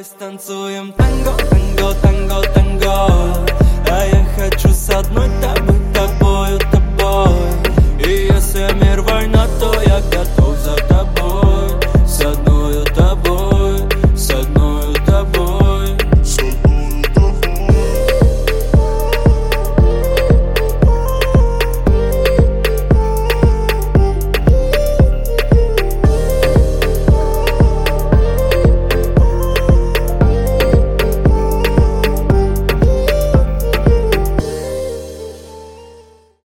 Давай станцуем танго, танго, танго, танго. А я хочу с одной